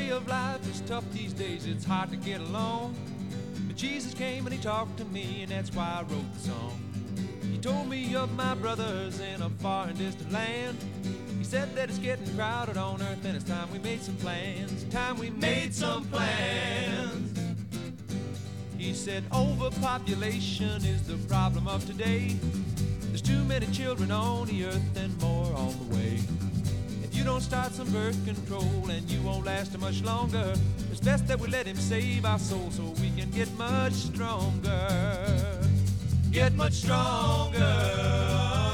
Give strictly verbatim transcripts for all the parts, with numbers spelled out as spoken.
way of life is tough these days, it's hard to get along. But Jesus came and he talked to me, and that's why I wrote the song. He told me of my brothers in a far and distant land. He said that it's getting crowded on earth, and it's time we made some plans. Time we made some plans. He said overpopulation is the problem of today. There's too many children on the earth and more on the way. If you don't start some birth control, and you won't last much longer, it's best that we let him save our souls so we can get much stronger. Get much stronger.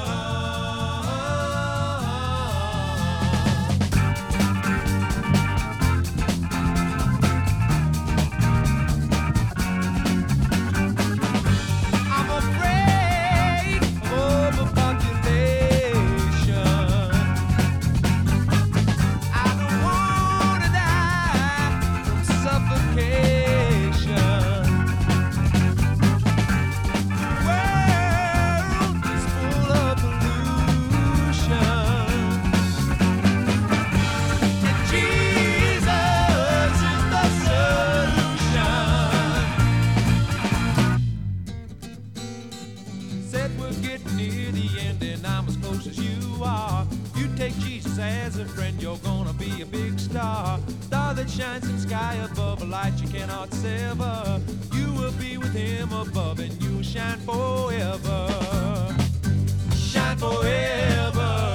We're getting near the end, and I'm as close as you are. You take Jesus as a friend, you're gonna be a big star. Star that shines in the sky above, a light you cannot sever. You will be with him above, and you'll shine forever. Shine forever.